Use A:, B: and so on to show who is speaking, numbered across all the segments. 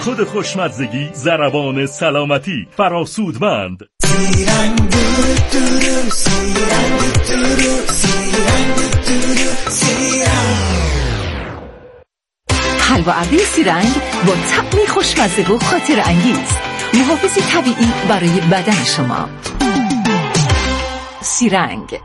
A: خود خوشمزگی، ضربان سلامتی، فراسودمند.
B: حلوا ابری سیرنگ با طعمی خوشمزه و خاطر انگیز، محافظ طبیعی برای بدن شما. سیرنگ.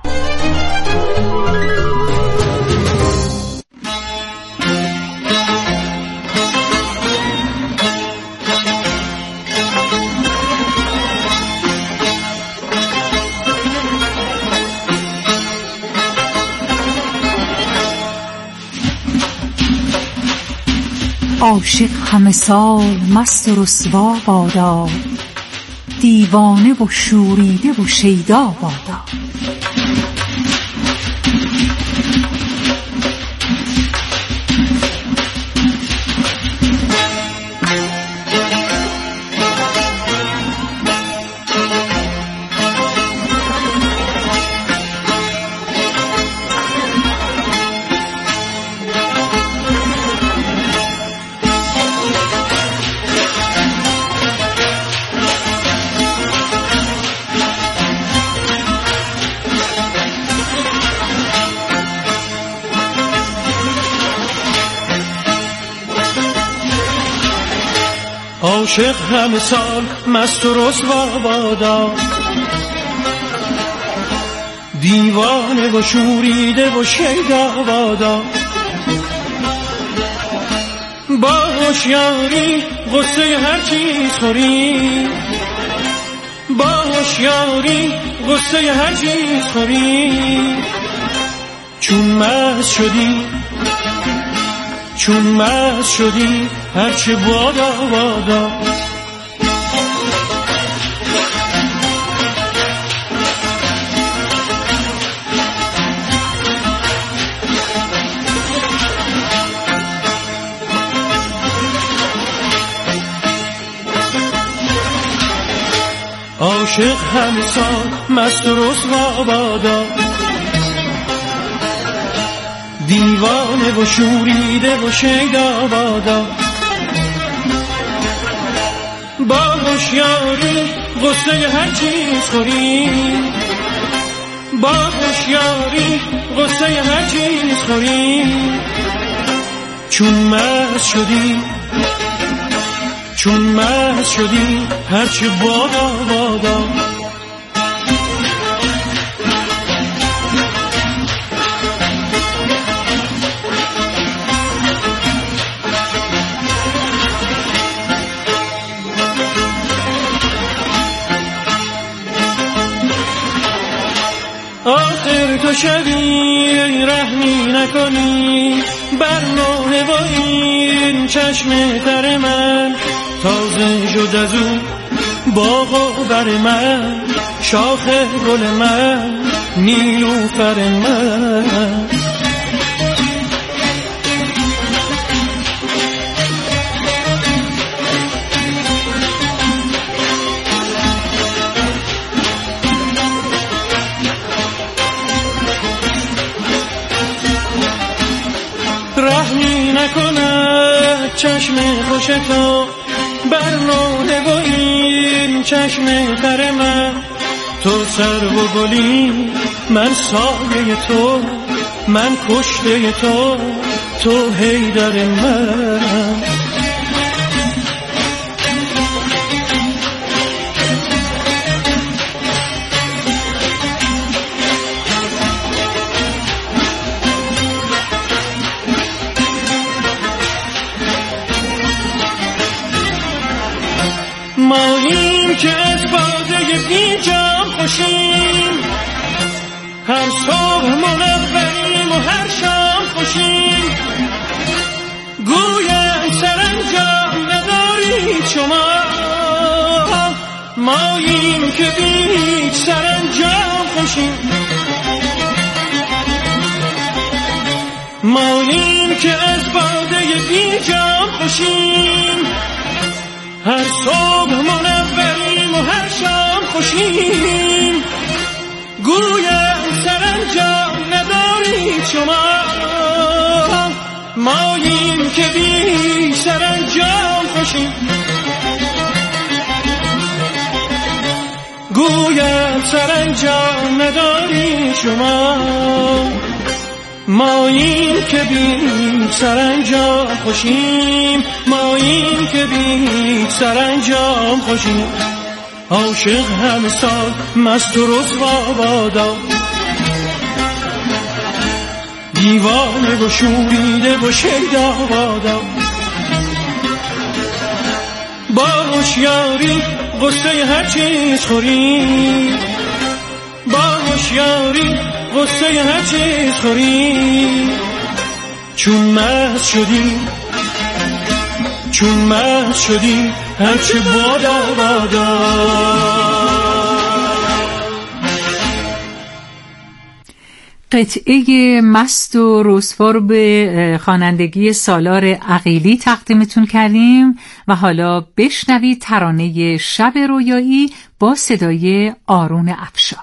C: عاشق همه سال مست و رسوا بادا، دیوانه و شوریده و شیدا بادا.
D: عاشق همه سال مست و رسوا بادا، دیوانه و شوریده و شیدا بادا. با هوشیاری غصه هر چیز خوری، با هوشیاری غصه هر چیز خوری. چون مست شدی، چون مست شدی هرچه بادا بادا. عاشق همه سال مست و رسوا بادا، دیوانه و شوریده و شیدا بادا. با هوشیاری غصه هر چیز خوری، با هوشیاری غصه هر چیز خوری. چون مست شدی، چون مست شدی هرچه بادا بادا. آخر تو شبی رحمی نکنی بر نوحه و این چشم تر من. تازه شد از او باغ و بر من، شاخ گل من، نیلوفر من. رحمی نکند چشم خوش تو بر نوحه و این چشم تر من. تو سرو و گلی، من سایه تو، من کشته تو، تو حیدر من. ماییم که از باده بی جام خوشیم، هر صبح منوریم و هر شام خوشیم. گویم سرانجام ندارید شما، ماییم که بی سرانجام خوشیم. ماییم که از باده بی جام خوشیم، هر صبح منوریم و هر شام خوشیم. گویم سرانجام ندارید شما، ماییم که بی سرانجام خوشیم. گویم سرانجام نداری شما، ما این که بی سرانجام خوشیم، ما این که بی سرانجام خوشیم. عاشق همه سال مست و رسوا بادا، دیوانه و شوریده و شیدا بادا. با هوشیاری غصه هر چیز خوری، با هوشیاری غصه هر چیز خوری. چون مست شدی، چون مست شدی هرچه بادا بادا.
C: قطعه مست و رسوا رو به خوانندگی سالار عقیلی تقدیمتون کردیم و حالا بشنوید ترانه شب رویایی با صدای آرون افشار.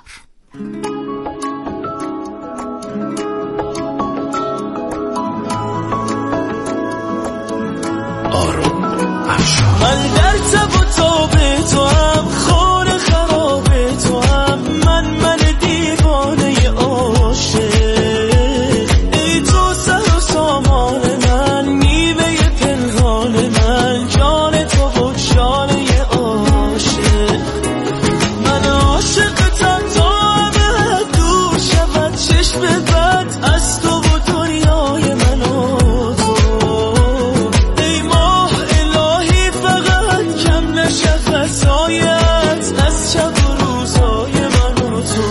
E: آرون افشار. من در تب و تاب تو هم، خانه خراب تو هم، من دیوانه عاشق. ای تو سر و سامان من، نیمه پنهان من، جان تو و جانه عاشق. من عاشقتم تا همه دور شود چشم بد از تو و دنیای من و تو. ای ماه الهی فقط کم نشه فضایت از شب و روزای من و تو.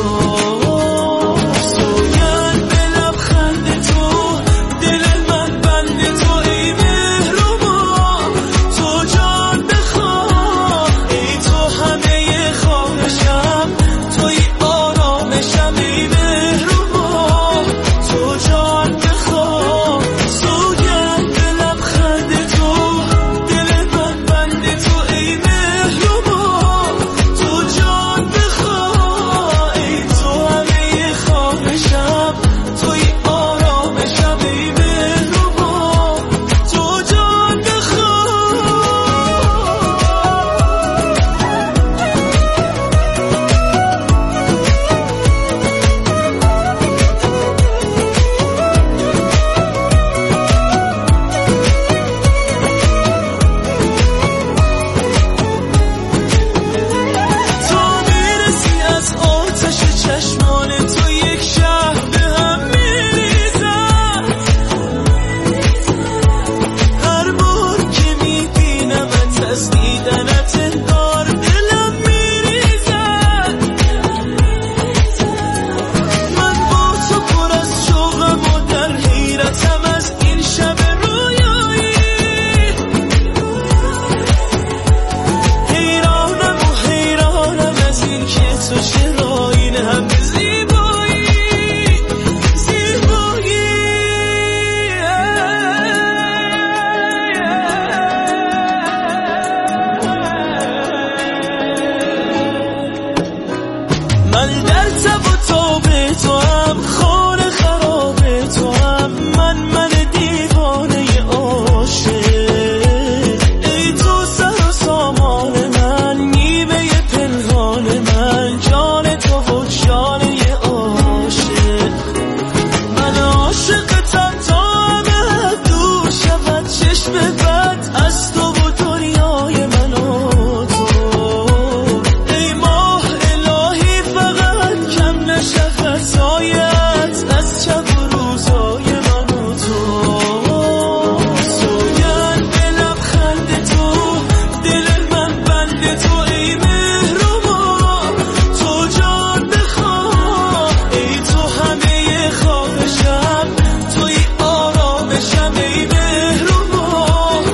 E: سوگند به لبخند تو، دل من بند تو. ای مهربان تو جان بخواه، ای تو همه خواهشم، توی آرامشم. ای مهربان تو جان بخواه، سوگند به لبخند تو، دل من بند تو. ای مهربان تو جان بخواه، ای تو همه خواهشم، توی آرامشم. ای مهربان تو جان تو میرسی از آتش چشمان تو، یک شهر به هم میریزد. هر بار که میبینمت از دیدنت انگار دلم میریزد. من با تو پر از شوقم و در حیرتم از این شب رویایی. حیرانم و حیرانم از این که تو چرا این هم زیبایی، زیبایی. من در تب و تاب تو هم، خانه خراب تو هم، من دیوانه عاشق. ای تو سر و سامان من، نیمه پنهان من، جان تو و جانه عاشق. من عاشقتم تا همه دور شود چشم بد از تو و دنیای من و تو. ای ماه الهی فقط کم نشه فضایت از شب و روزای من و تو. سوگند به لبخند تو، دل من بند تو. ای مهربان تو جان بخواه، ای تو همه خواهشم، توی آرامشم. ای مهربان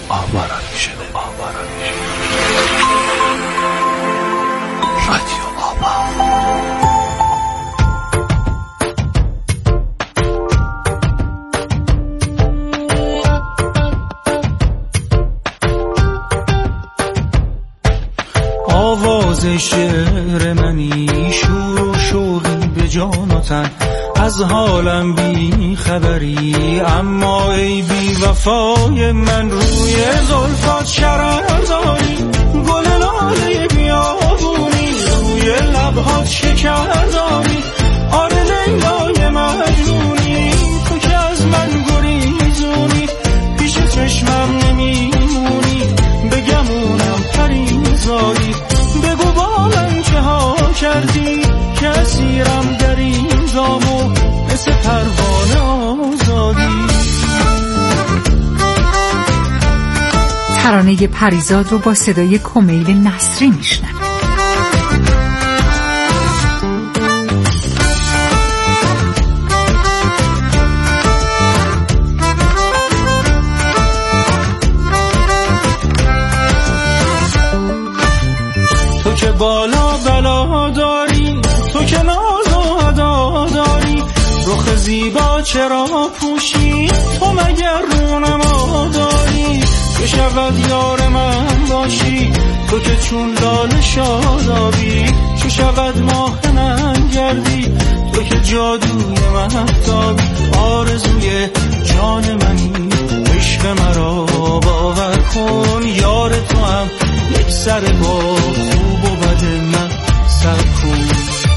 F: آواران شده. رادیو آوا.
D: آواز شعر منی، شور و شوقی به جان و تن، از حالم بی خبری، اما ای بی وفای من، روی زلفات شرر داری، گل لاله بیابونی، روی لبهات شکر داری، آره لیلای مجنونی، تو که از من گریزونی، پیش چشمم نمیمونی، بگمونم پریزادی، بگو با من چه ها کردی که اسیرم در این دامو مثل پروانه آزادی.
C: ترانه پریزاد رو با صدای کمیل نصری میشنم.
D: تو که بالا بلا داری، تو که ناز و ادا داری، رخ زیبا چرا پوشی، تو مگر رونما داری، که شود یار من باشی، تو که چون لاله شادابی، چو شود ماه من گردی، تو که جادوی مهتابی، آرزوی جان منی، عشق مرا باور کن، یار تو هم یک سر با خوب و بد من سر کن.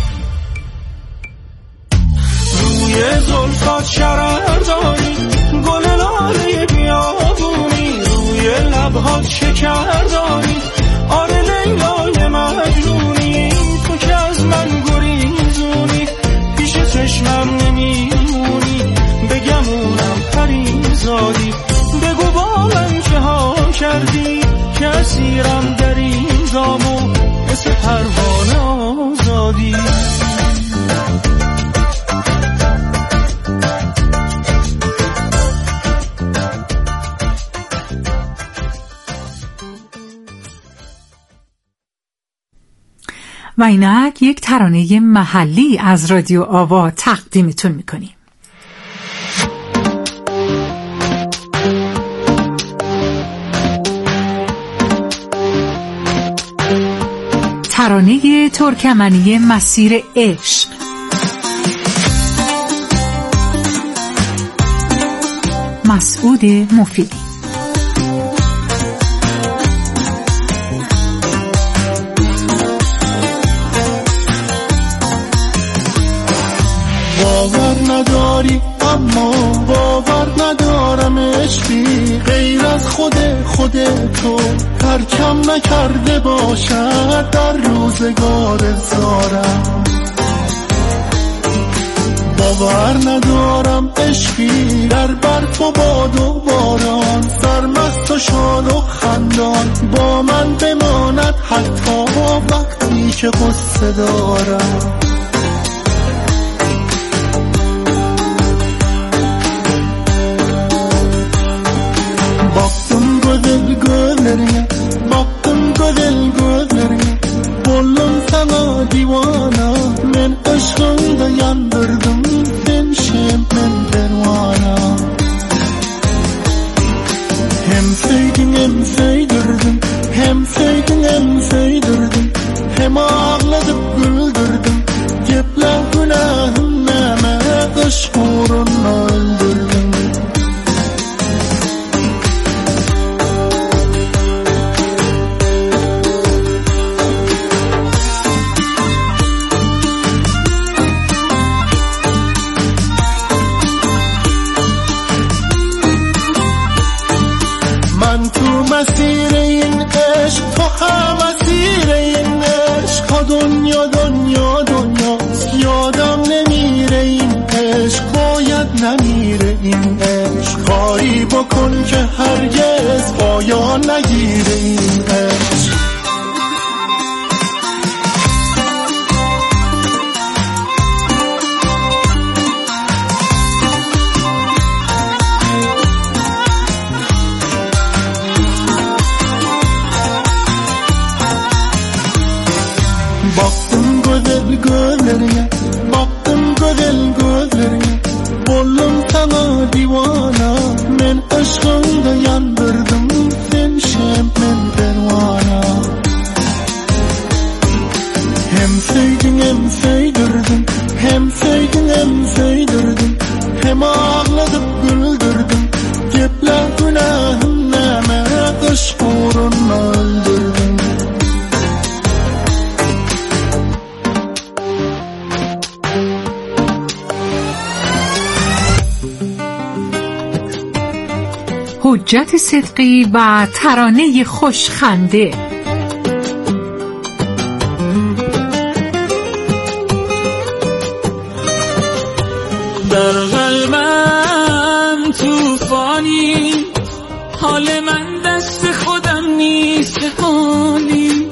D: روی زلفات شرر داری، گل لاله بیابونی، روی لبهات شکر داری، آره لیلای مجنونی، تو که از من گریزونی، پیش چشمم نمیمونی، بگمونم پریزادی، بگو با من چه ها کردی که اسیرم در این دامو مثل پروانه آزادی.
C: و اینک یک ترانه محلی از رادیو آوا تقدیمتون میکنیم. ترانه ترکمنی مسیر عشق. مسعود مفیدی.
G: باور نداری اما باور ندارم، عشقی غیر از خود تو ترکم نکرده باشد در روزگار زارم. باور ندارم عشقی در برف و باد و باران، سرمست و شاد و خندان با من بماند حتی وقتی که قصه دارم. Baktım gözlerine Buldum sana divana, men aşkında yandırdım sen şemmen pervana. Hem sevdin hem sevdirdin, hem sevdin hem sevdirdin, hem ağladık güldürdün, cepler günahım neme, aşk uğruna öldürdün. مسیر این عشق تو هم مسیر این عشق، ها دنیا دنیا دنیاست، یادم نمیره این عشق، باید نمیره این عشق، کاری بکن که هرگز پایان نگیره این عشق. aşkında yandırdım sen şemmen pervana. Hem sevdin hem sevdirdin, hem sevdin hem sevdirdin, hem ağladıp güldürdün. Gepler günahım neme, aşk uğruna öldürdün.
C: حجت صدقی و ترانه خوشخنده.
E: در قلبم توفانی، حال من دست خودم نیست حالی،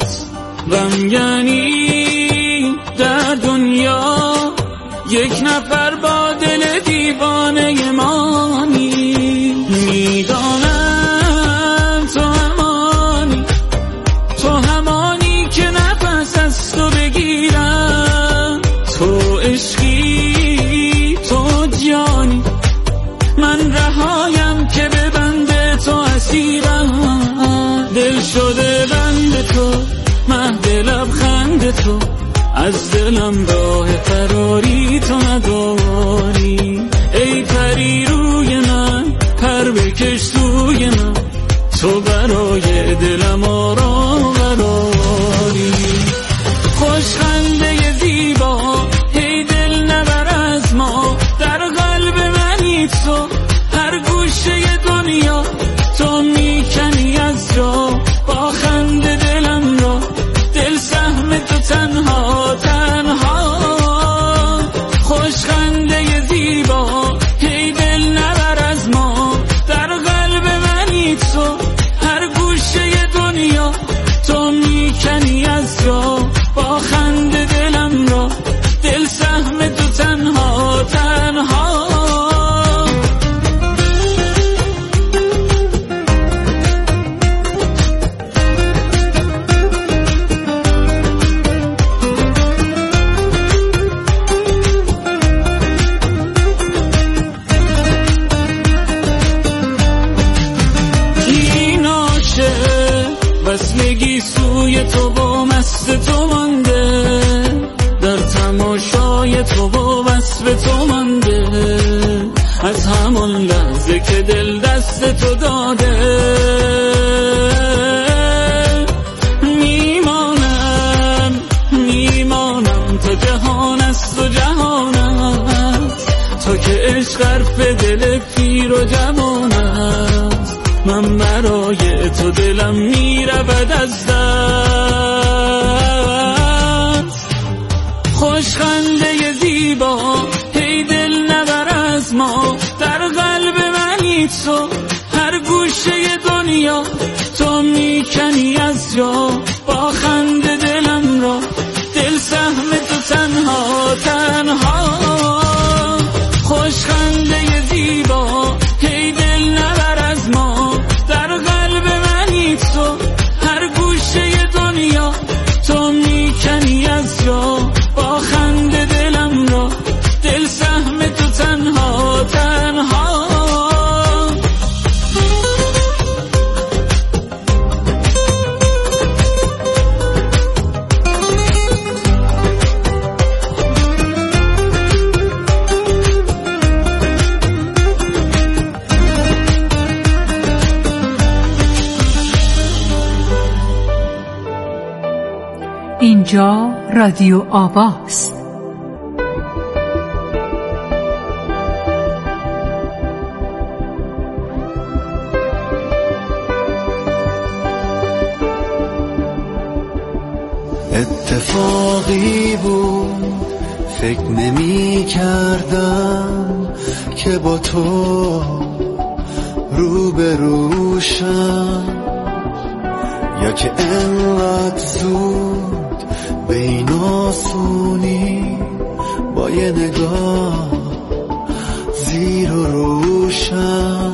E: غمگینی در دنیا یک نفر با دل دیوانه مانی. میدانم تو همانی که نفس از تو بگیرم، تو عشقی تو جانی، من رهایم که به بند تو اسیرم. دل شده بند تو، مهد لبخند تو، از دلم راه فراری تو نداری. ای پری روی من، پر بکش سوی من، تو برای دلم آرام قراری. خوشخنده زیبا، ای دل نبر از ما، در قلب منی تو، هر گوشه دنیا تو میکنی از جا. با خنده دلم را، دل سهم تو تنها تنها. خوشخنده زیبا، ای دل نبر از ما، در قلب منی تو، هر گوشه دنیا تو میکنی از جا. با خنده دلم را، دل سهم تو تنها تنها. وصلگی سوی تو و مست تو مانده، در تماشای تو و وصف تو مانده. از همون لحظه که دل دست تو داده، میمانم تا جهان است و جهان است، تا که عشق حرف دل پیر و جوان است. من برای تو دلم میرود از دست. خوشخنده زیبا، ای دل نبر از ما، در قلب منی تو، هر گوشه دنیا تو میکنی از جا. با خنده دلم را، دل سهم تو تنها تنها. خوشخنده زیبا، ای دل نبر از ما، در قلب منی تو، هر گوشه دنیا تو میکنی از جا. با خنده دلم را، دل سهم تو تنها تنها.
C: اینجا رادیو آواست.
G: اتفاقی بود فکر نمی کردم که با تو روبروشم، یا که انقدر زود به این آسونی با یه نگاه زیر و روشم.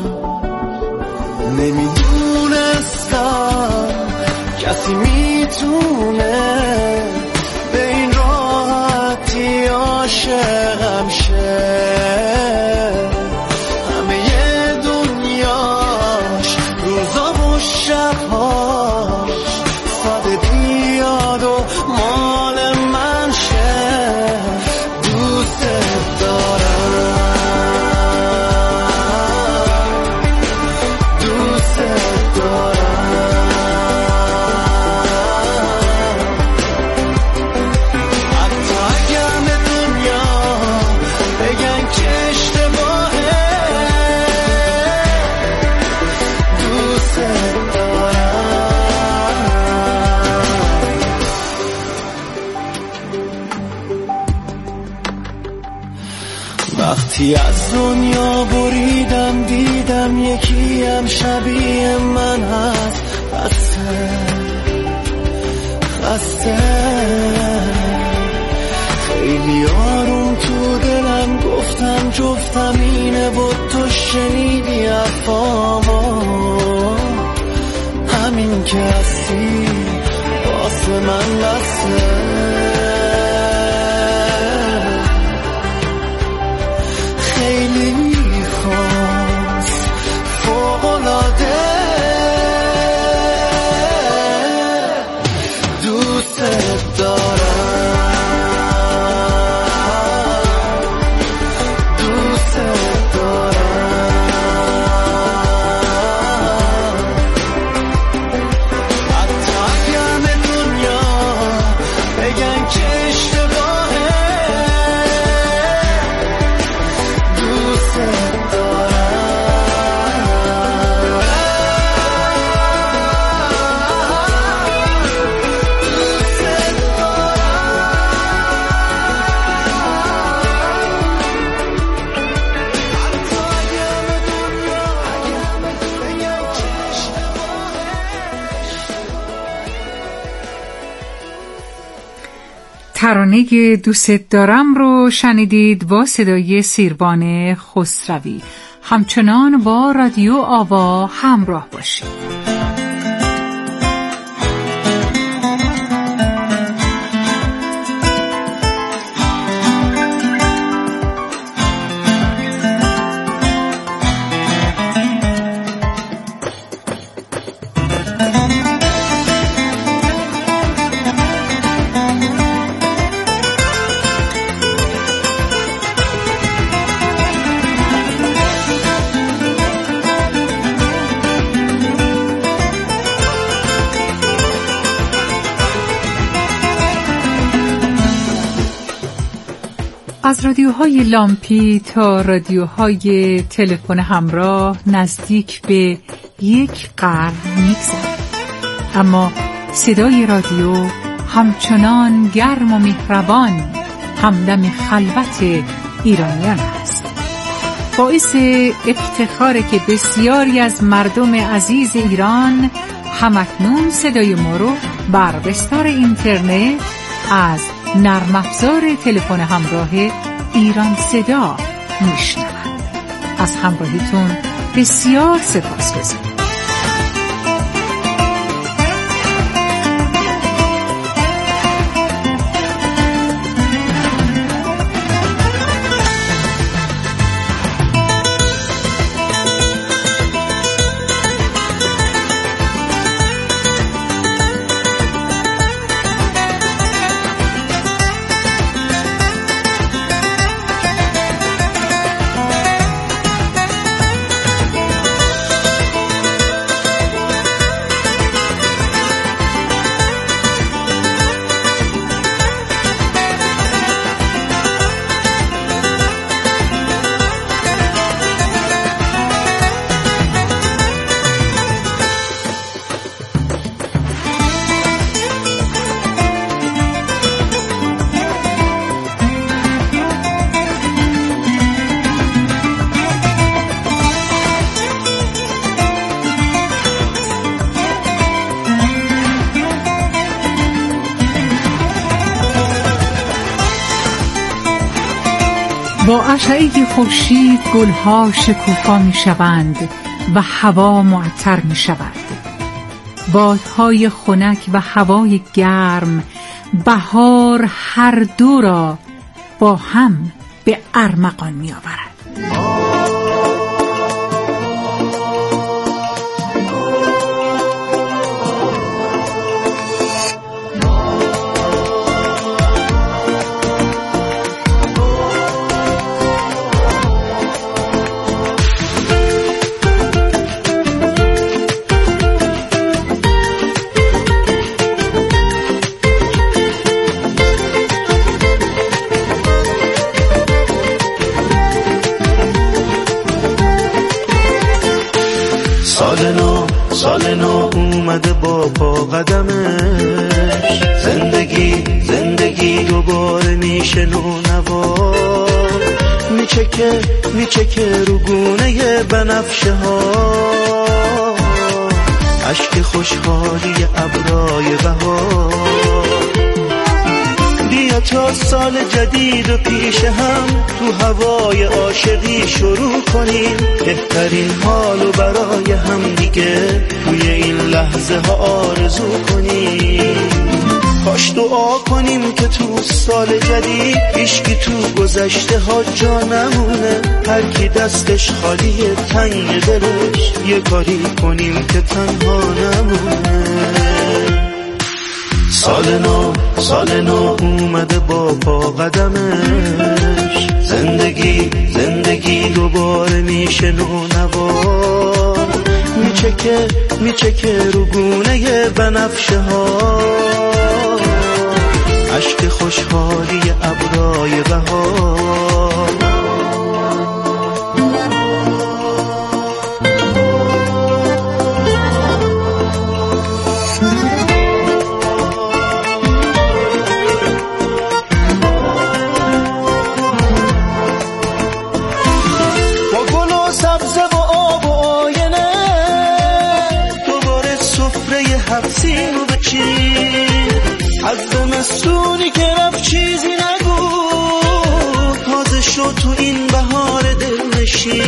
G: نمیدونستم کسی میتونه به این راحتی عاشقم شه. همه دنیا
E: وقتی از دنیا بریدم دیدم یکیم شبیه من هست، خسته خیلی آروم تو دلم گفتم جفتم اینه و تو شنیدی حرفامو، همین که هستی واسه من بسه. خیلی خاص فوق‌العاده دوست دارم، دوست دارم. حتی همه دنیا بگن که اشتباهه، دوست
C: ترانه دوست دارم رو شنیدید با صدای سیروان خسروی. همچنان با رادیو آوا همراه باشید. از رادیوهای لامپی تا رادیوهای تلفن همراه نزدیک به 1 قرن می‌گذرد، اما صدای رادیو همچنان گرم و مهربان همدم خلوت ایرانیان است. باعث افتخاره که بسیاری از مردم عزیز ایران همکنون صدای ما رو بر بستر اینترنت از نرم افزار تلفن همراه ایران صدا میشنوند. از همراهیتون بسیار سپاسگزارم. با اشعه خورشید گلها شکوفا می شوند و هوا معطر می شود. بادهای خنک و هوای گرم بهار هر دو را با هم به ارمغان می آورد.
E: سال نو اومده با پا قدمش، زندگی دوباره میشه نونوار. میچکه رو گونه بنفشه ها، عشق خوشحالی ابرای بهار. بیا تا سال جدید و پیش هم تو هوای عاشقی شروع کنیم، بهترین حالو برای هم دیگه توی این لحظه ها آرزو کنیم. کاش دعا کنیم که تو سال جدید هیچکی تو گذشته ها جا نمونه، هر کی دستش خالیه تنگ دلش یه کاری کنیم که تنها نمونه. سال نو اومده با پا قدمش، زندگی دوباره میشه نونوار. میچکه رو گونه بنفشه ها، عشق خوشحالی ابرای بهار. حفظیم و بچین از زمستونی که رفت چیزی نگو، تازه شد تو این بهار دلنشین.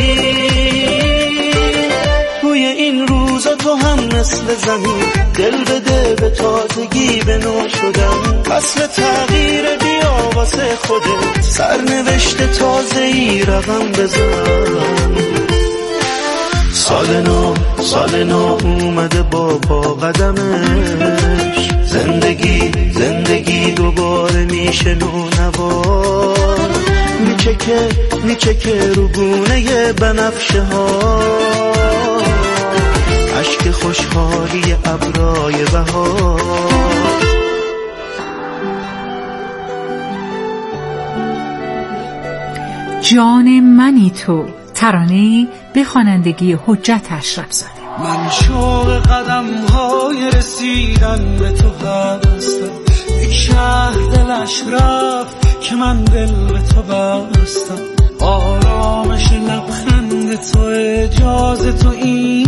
E: توی این روزا تو هم مثل زمین دل بده به تازگی به نو شدن، فصل تغییر بیا واسه خودت، سرنوشت تازه‌ای رقم بزن. سال نو اومده با پا قدمش، زندگی دوباره میشه نونوار. میچکه رو گونه بنفشه ها، عشق خوشحالی ابرای بهار.
C: جان منی تو، ترانه‌ای به خوانندگی حجت اشرف‌زاده.
D: من شوق قدم‌های رسیدن به تو هستم، یک شهر دلش رفت که من دل به تو بستم. آرامش لبخند تو، اجازه تو این